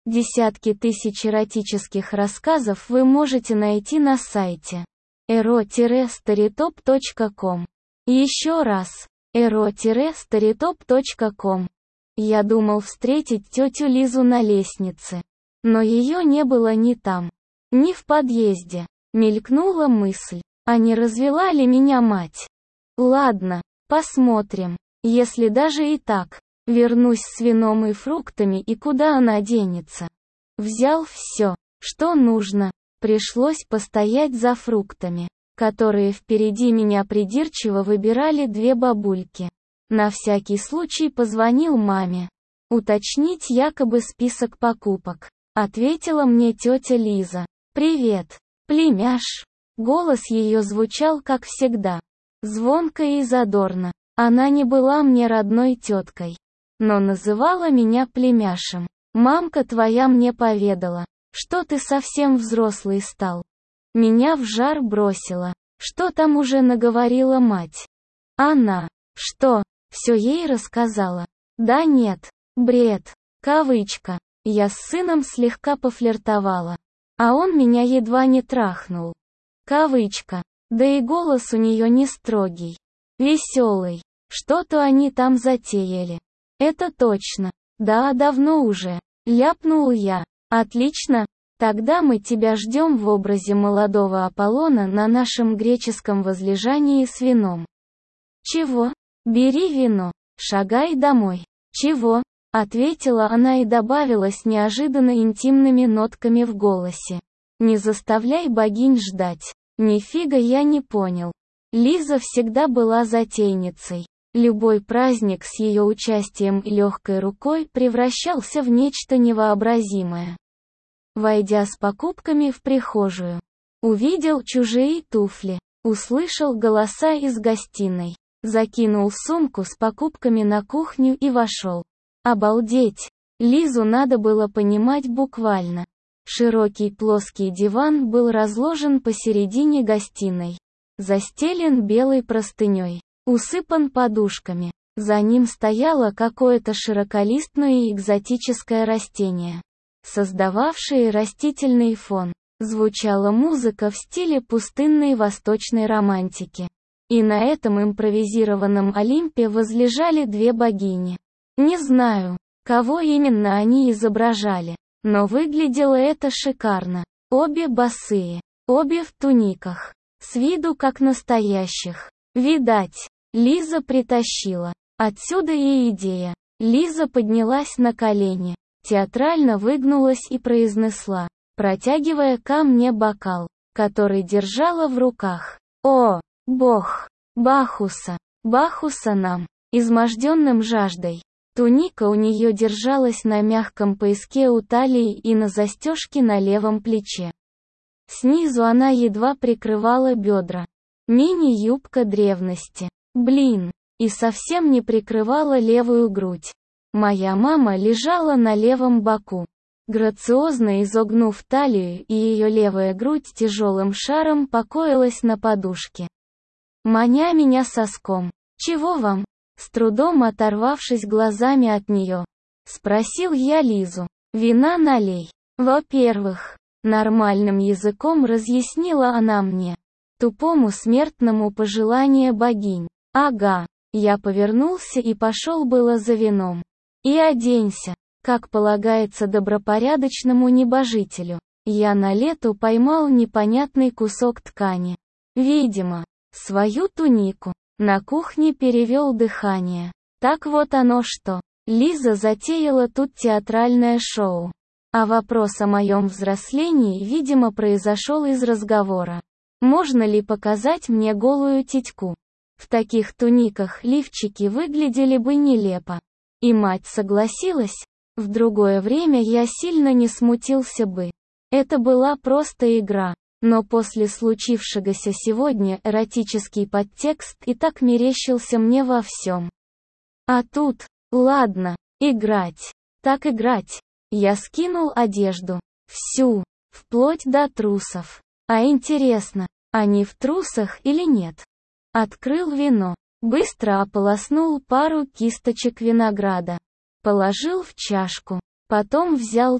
Десятки тысяч эротических рассказов вы можете найти на сайте ero-storytop.com. Еще раз, ero-storytop.com. Я думал встретить тетю Лизу на лестнице. Но ее не было ни там, ни в подъезде. Мелькнула мысль, а не развела ли меня мать? Ладно, посмотрим. Если даже и так, вернусь с вином и фруктами, и куда она денется? Взял все, что нужно. Пришлось постоять за фруктами, которые впереди меня придирчиво выбирали две бабульки. На всякий случай позвонил маме. Уточнить якобы список покупок. Ответила мне тетя Лиза. «Привет, племяш». Голос ее звучал как всегда. Звонко и задорно. Она не была мне родной теткой, но называла меня племяшем. «Мамка твоя мне поведала, что ты совсем взрослый стал». Меня в жар бросила. Что там уже наговорила мать? Она. Что, все ей рассказала? Да нет, бред. Кавычка. Я с сыном слегка пофлиртовала, а он меня едва не трахнул. Кавычка. Да и голос у нее не строгий. Веселый. Что-то они там затеяли. Это точно. Да, давно уже. Ляпнул я. Отлично. Тогда мы тебя ждем в образе молодого Аполлона на нашем греческом возлежании с вином. Чего? Бери вино. Шагай домой. Чего? Ответила она и добавила с неожиданно интимными нотками в голосе. Не заставляй богинь ждать. Нифига я не понял. Лиза всегда была затейницей. Любой праздник с ее участием и легкой рукой превращался в нечто невообразимое. Войдя с покупками в прихожую, увидел чужие туфли, услышал голоса из гостиной, закинул сумку с покупками на кухню и вошел. Обалдеть! Лизу надо было понимать буквально. Широкий плоский диван был разложен посередине гостиной, застелен белой простыней, усыпан подушками. За ним стояло какое-то широколистное и экзотическое растение, создававшее растительный фон. Звучала музыка в стиле пустынной восточной романтики. И на этом импровизированном Олимпе возлежали две богини. Не знаю, кого именно они изображали, но выглядело это шикарно. Обе босые, обе в туниках, с виду как настоящих. Видать, Лиза притащила. Отсюда и идея. Лиза поднялась на колени, театрально выгнулась и произнесла, протягивая ко мне бокал, который держала в руках. «О, бог! Бахуса! Бахуса нам, изможденным жаждой!» Туника у нее держалась на мягком пояске у талии и на застежке на левом плече. Снизу она едва прикрывала бедра. Мини-юбка древности. Блин, и совсем не прикрывала левую грудь. Моя мама лежала на левом боку, грациозно изогнув талию, и ее левая грудь тяжелым шаром покоилась на подушке, маня меня соском. «Чего вам?» С трудом оторвавшись глазами от нее, спросил я Лизу. «Вина налей». Во-первых, нормальным языком разъяснила она мне. Тупому смертному пожелание богинь. Ага. Я повернулся и пошел было за вином. И оденься, как полагается добропорядочному небожителю. Я на лету поймал непонятный кусок ткани. Видимо, свою тунику. На кухне перевел дыхание. Так вот оно что. Лиза затеяла тут театральное шоу. А вопрос о моем взрослении, видимо, произошел из разговора. Можно ли показать мне голую титьку? В таких туниках лифчики выглядели бы нелепо. И мать согласилась. В другое время я сильно не смутился бы. Это была просто игра. Но после случившегося сегодня эротический подтекст и так мерещился мне во всем. А тут, ладно, играть. Так играть. Я скинул одежду. Всю. Вплоть до трусов. А интересно, они в трусах или нет? Открыл вино. Быстро ополоснул пару кисточек винограда. Положил в чашку. Потом взял то,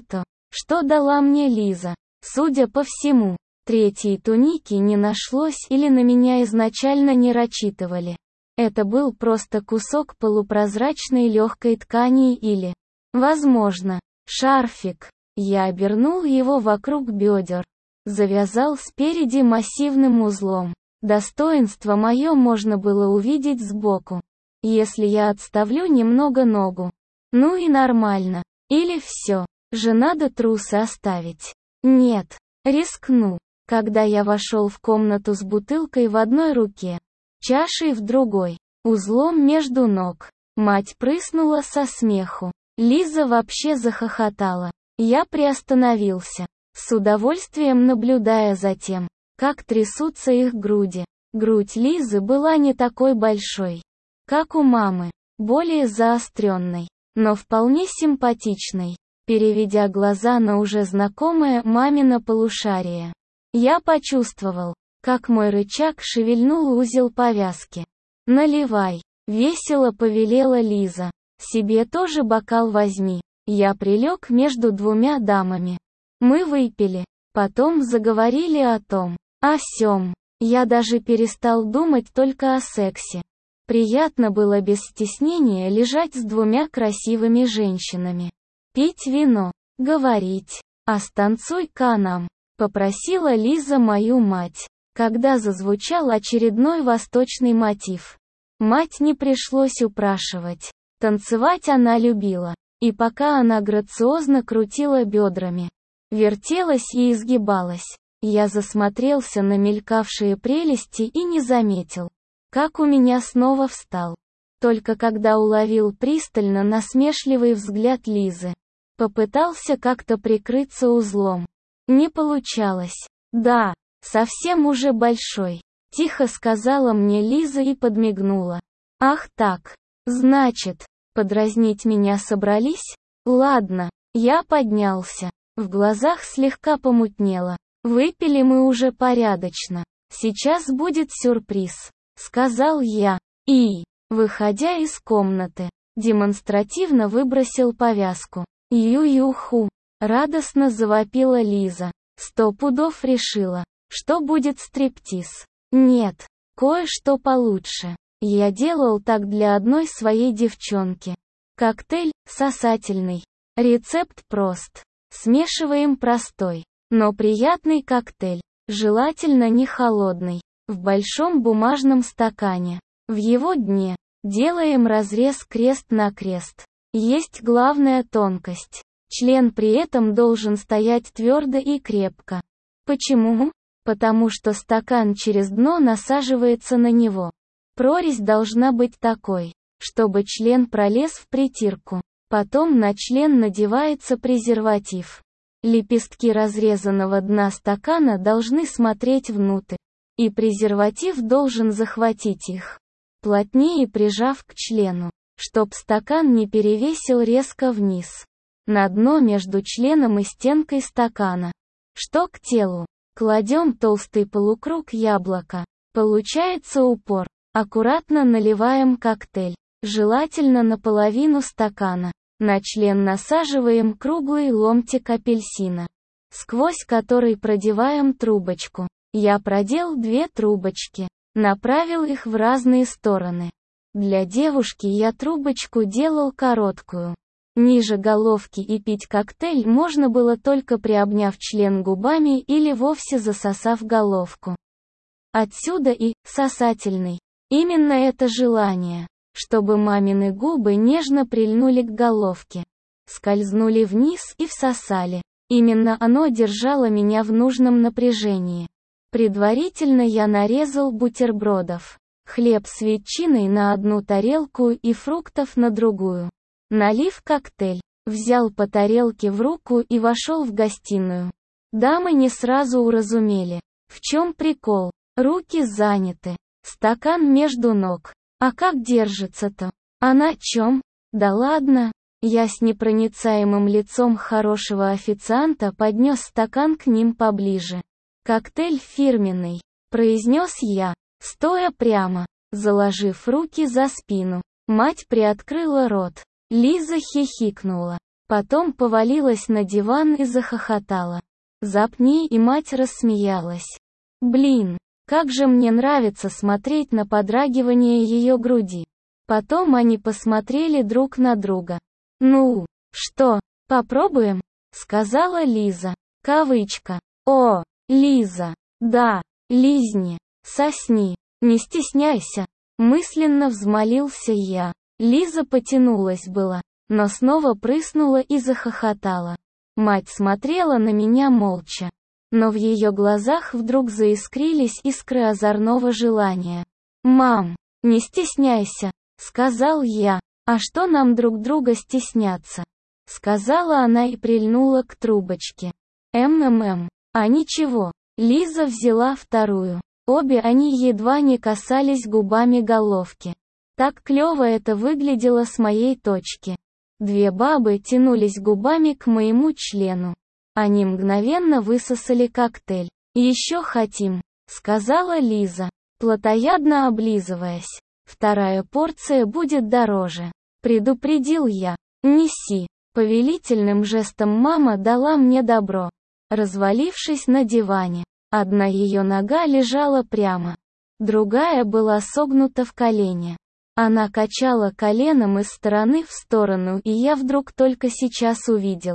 Что дала мне Лиза? Судя по всему, третьей туники не нашлось или на меня изначально не рассчитывали. Это был просто кусок полупрозрачной легкой ткани или, возможно, шарфик. Я обернул его вокруг бедер. Завязал спереди массивным узлом. Достоинство мое можно было увидеть сбоку. Если я отставлю немного ногу. Ну и нормально. Или все же надо трусы оставить. Нет. Рискну. Когда я вошел в комнату с бутылкой в одной руке, чашей в другой, узлом между ног, мать прыснула со смеху. Лиза вообще захохотала. Я приостановился, с удовольствием наблюдая за тем, как трясутся их груди. Грудь Лизы была не такой большой, как у мамы, более заостренной, но вполне симпатичной. Переведя глаза на уже знакомое мамино полушарие, я почувствовал, как мой рычаг шевельнул узел повязки. «Наливай», — весело повелела Лиза. «Себе тоже бокал возьми». Я прилег между двумя дамами. Мы выпили, потом заговорили о том, о сём. Я даже перестал думать только о сексе. Приятно было без стеснения лежать с двумя красивыми женщинами. Пить вино, говорить. «А станцуй-ка нам», — попросила Лиза мою мать, когда зазвучал очередной восточный мотив. Мать не пришлось упрашивать. Танцевать она любила. И пока она грациозно крутила бедрами, вертелась и изгибалась, я засмотрелся на мелькавшие прелести и не заметил, как у меня снова встал. Только когда уловил пристально насмешливый взгляд Лизы. Попытался как-то прикрыться узлом. Не получалось. «Да, совсем уже большой», — тихо сказала мне Лиза и подмигнула. «Ах так, значит, подразнить меня собрались? Ладно». Я поднялся. В глазах слегка помутнело. «Выпили мы уже порядочно. Сейчас будет сюрприз», — сказал я. И, выходя из комнаты, демонстративно выбросил повязку. «Ю-ю-ху», — радостно завопила Лиза. 100 пудов решила, что будет стриптиз. Нет, кое-что получше. Я делал так для одной своей девчонки. Коктейль, сосательный. Рецепт прост. Смешиваем простой, но приятный коктейль. Желательно не холодный. В большом бумажном стакане. В его дне делаем разрез крест-накрест. Есть главная тонкость. Член при этом должен стоять твердо и крепко. Почему? Потому что стакан через дно насаживается на него. Прорезь должна быть такой, чтобы член пролез в притирку. Потом на член надевается презерватив. Лепестки разрезанного дна стакана должны смотреть внутрь. И презерватив должен захватить их, плотнее прижав к члену, чтоб стакан не перевесил резко вниз. На дно между членом и стенкой стакана. Что к телу? Кладем толстый полукруг яблока. Получается упор. Аккуратно наливаем коктейль. Желательно наполовину стакана. На член насаживаем круглый ломтик апельсина, сквозь который продеваем трубочку. Я продел 2 трубочки. Направил их в разные стороны. Для девушки я трубочку делал короткую. Ниже головки, и пить коктейль можно было только приобняв член губами или вовсе засосав головку. Отсюда и сосательный. Именно это желание, чтобы мамины губы нежно прильнули к головке, скользнули вниз и всосали. Именно оно держало меня в нужном напряжении. Предварительно я нарезал бутербродов. Хлеб с ветчиной на одну тарелку и фруктов на другую. Налив коктейль, взял по тарелке в руку и вошел в гостиную. Дамы не сразу уразумели, в чем прикол. Руки заняты, стакан между ног. А как держится-то? А на чем? Да ладно. Я с непроницаемым лицом хорошего официанта поднес стакан к ним поближе. «Коктейль фирменный», — произнес я, стоя прямо, заложив руки за спину. Мать приоткрыла рот. Лиза хихикнула. Потом повалилась на диван и захохотала. Запни, и мать рассмеялась. Блин, как же мне нравится смотреть на подрагивание ее груди. Потом они посмотрели друг на друга. «Ну, что, попробуем?» — сказала Лиза. Кавычка. «О, Лиза, да, лизни, сосни, не стесняйся», — мысленно взмолился я. Лиза потянулась было, но снова прыснула и захохотала. Мать смотрела на меня молча, но в ее глазах вдруг заискрились искры озорного желания. «Мам, не стесняйся», — сказал я. «А что нам друг друга стесняться?» — сказала она и прильнула к трубочке. А ничего». Лиза взяла вторую. Обе они едва не касались губами головки. Так клёво это выглядело с моей точки. Две бабы тянулись губами к моему члену. Они мгновенно высосали коктейль. «Еще хотим», — сказала Лиза, плотоядно облизываясь. «Вторая порция будет дороже», — предупредил я. «Неси». Повелительным жестом мама дала мне добро. Развалившись на диване, одна ее нога лежала прямо, другая была согнута в колене. Она качала коленом из стороны в сторону, и я вдруг только сейчас увидел,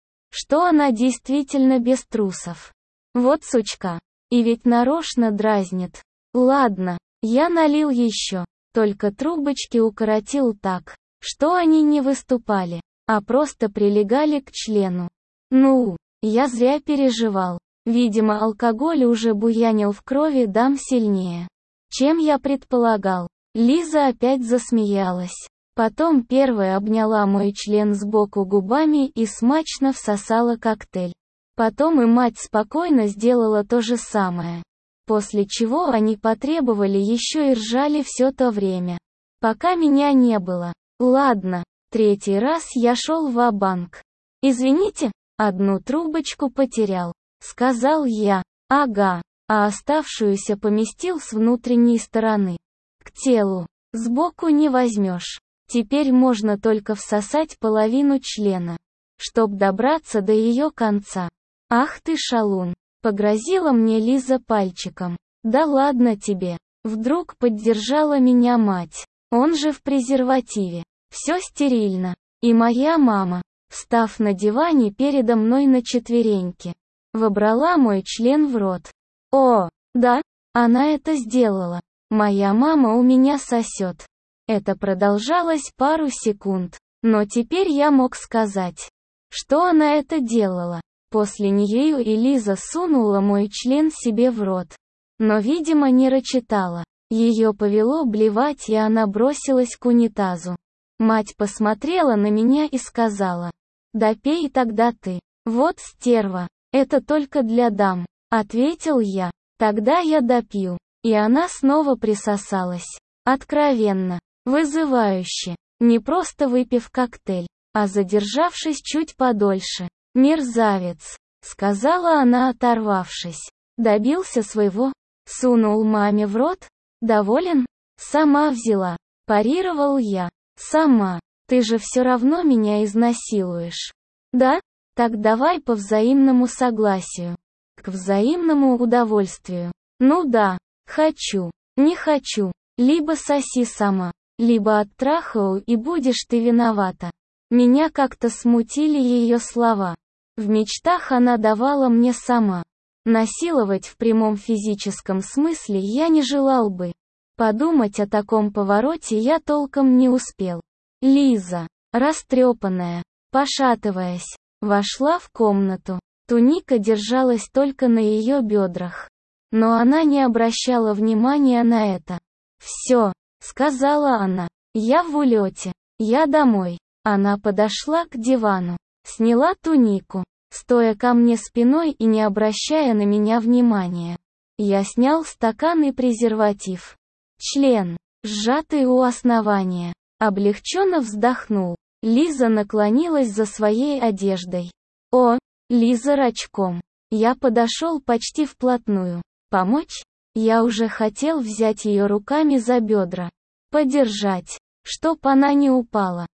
что она действительно без трусов. Вот сучка. И ведь нарочно дразнит. Ладно, я налил еще, только трубочки укоротил так, что они не выступали, а просто прилегали к члену. Ну, я зря переживал. Видимо, алкоголь уже буянил в крови дам сильнее, чем я предполагал. Лиза опять засмеялась. Потом первая обняла мой член сбоку губами и смачно всосала коктейль. Потом и мать спокойно сделала то же самое. После чего они потребовали еще и ржали все то время, пока меня не было. Ладно, третий раз я шел ва-банк. «Извините, одну трубочку потерял», — сказал я. «Ага», а оставшуюся поместил с внутренней стороны. К телу. Сбоку не возьмешь. Теперь можно только всосать половину члена, чтоб добраться до ее конца. «Ах ты шалун», — погрозила мне Лиза пальчиком. «Да ладно тебе». Вдруг поддержала меня мать. Он же в презервативе. Все стерильно. И моя мама, встав на диване передо мной на четвереньки, вобрала мой член в рот. О, да, она это сделала. Моя мама у меня сосет. Это продолжалось пару секунд, но теперь я мог сказать, что она это делала. После нее и Лиза сунула мой член себе в рот. Но, видимо, не рычитала. Ее повело блевать, и она бросилась к унитазу. Мать посмотрела на меня и сказала: «Да пей тогда ты». «Вот стерва, это только для дам», — ответил я. «Тогда я допью». И она снова присосалась. Откровенно, вызывающе, не просто выпив коктейль, а задержавшись чуть подольше. «Мерзавец», — сказала она, оторвавшись. «Добился своего? Сунул маме в рот? Доволен? Сама взяла», — парировал я. «Сама. Ты же все равно меня изнасилуешь». «Да? Так давай по взаимному согласию. К взаимному удовольствию». «Ну да. Хочу. Не хочу. Либо соси сама, либо оттрахаю, и будешь ты виновата». Меня как-то смутили ее слова. В мечтах она давала мне сама. Насиловать в прямом физическом смысле я не желал бы. Подумать о таком повороте я толком не успел. Лиза, растрепанная, пошатываясь, вошла в комнату. Туника держалась только на ее бедрах. Но она не обращала внимания на это. «Все», — сказала она, — «я в улете, я домой». Она подошла к дивану, сняла тунику, стоя ко мне спиной и не обращая на меня внимания. Я снял стакан и презерватив. Член, сжатый у основания, облегченно вздохнул. Лиза наклонилась за своей одеждой. «О, Лиза рачком». Я подошел почти вплотную. «Помочь?» Я уже хотел взять ее руками за бедра. Подержать, чтоб она не упала.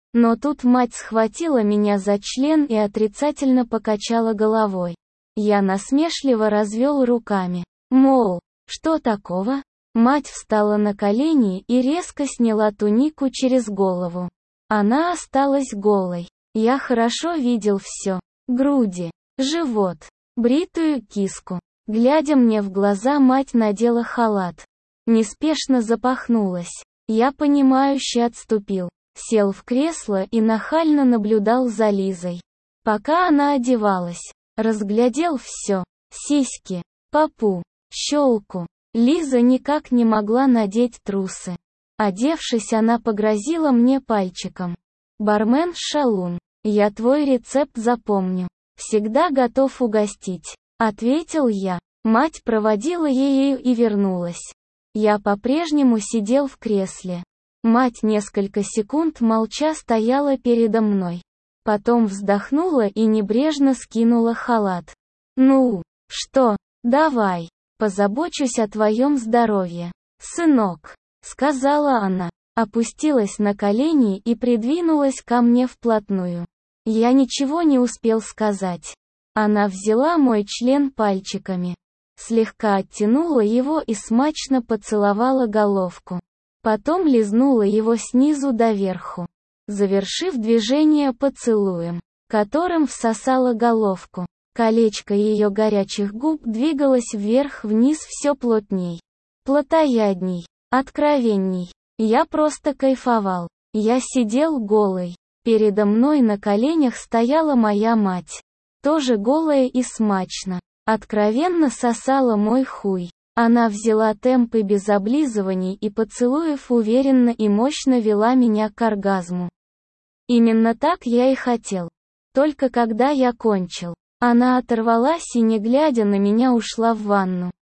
Но тут мать схватила меня за член и отрицательно покачала головой. Я насмешливо развел руками. Мол, что такого? Мать встала на колени и резко сняла тунику через голову. Она осталась голой. Я хорошо видел все. Груди, живот, бритую киску. Глядя мне в глаза, мать надела халат. Неспешно запахнулась. Я понимающе отступил. Сел в кресло и нахально наблюдал за Лизой. Пока она одевалась, разглядел все. Сиськи, попу, щелку. Лиза никак не могла надеть трусы. Одевшись, она погрозила мне пальчиком. «Бармен Шалун, я твой рецепт запомню. Всегда готов угостить», — ответил я. Мать проводила ею и вернулась. Я по-прежнему сидел в кресле. Мать несколько секунд молча стояла передо мной. Потом вздохнула и небрежно скинула халат. «Ну, что, давай, позабочусь о твоем здоровье, сынок», — сказала она, опустилась на колени и придвинулась ко мне вплотную. Я ничего не успел сказать. Она взяла мой член пальчиками, слегка оттянула его и смачно поцеловала головку. Потом лизнула его снизу доверху, завершив движение поцелуем, которым всосала головку. Колечко ее горячих губ двигалось вверх-вниз все плотней, плотоядней, откровенней. Я просто кайфовал. Я сидел голый. Передо мной на коленях стояла моя мать. Тоже голая и смачно. Откровенно сосала мой хуй. Она взяла темпы без облизываний и поцелуев уверенно и мощно вела меня к оргазму. Именно так я и хотел. Только когда я кончил, она оторвалась и, не глядя на меня, ушла в ванну.